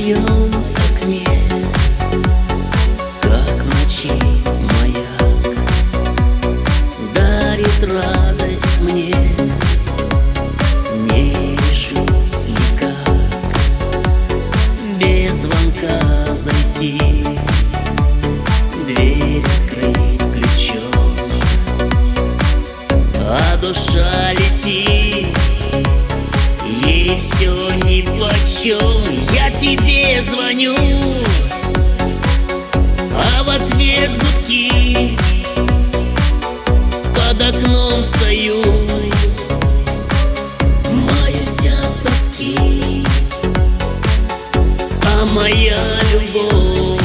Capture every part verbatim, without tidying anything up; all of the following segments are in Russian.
твоем окне, как в ночи маяк, дарит радость мне. Не решусь никак без звонка зайти, дверь открыть ключом, а душа летит, ей все нипочем. Я тебе звоню, а в ответ гудки. Под окном стою, маюсь от тоски, а моя любовь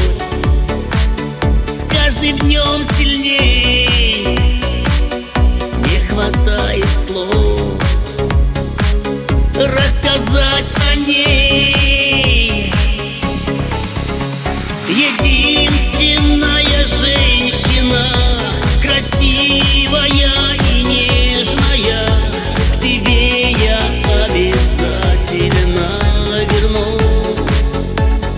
с каждым днем сильней. Не хватает слов рассказать о ней. Единственная женщина, красивая и нежная, к тебе я обязательно вернусь.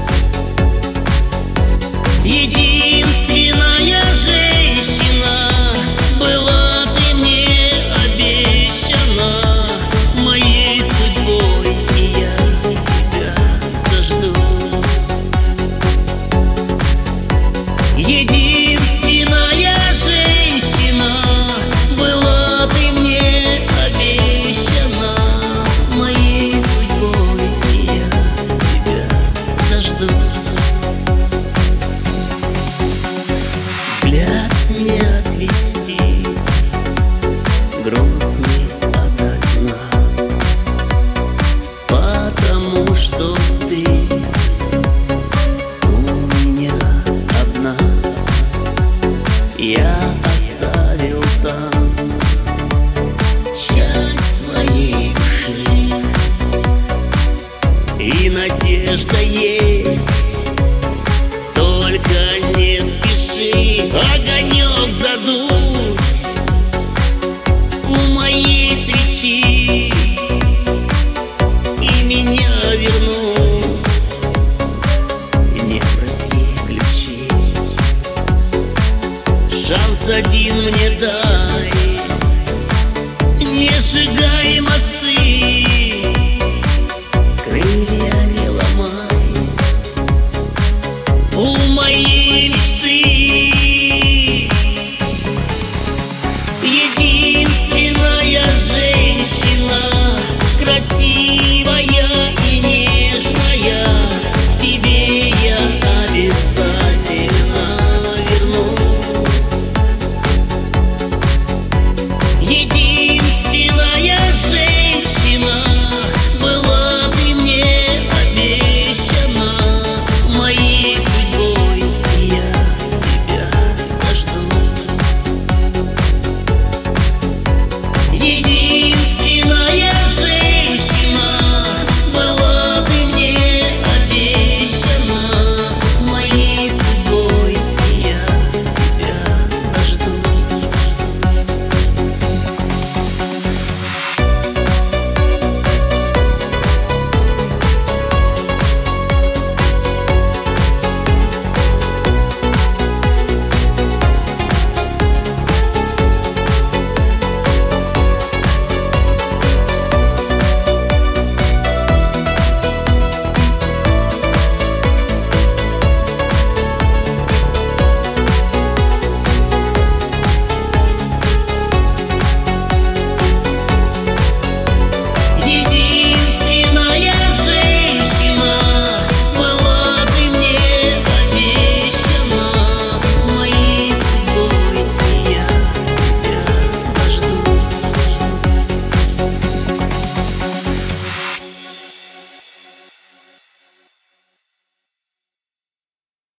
Единственная женщина, была ты мне обещана моей судьбой, и я тебя дождусь. Единственная женщина, была ты мне обещана моей судьбой, и я тебя дождусь. Взгляд не отвести, грустный от окна, потому что ты у меня одна. Я оставил там часть своей души, и надежда есть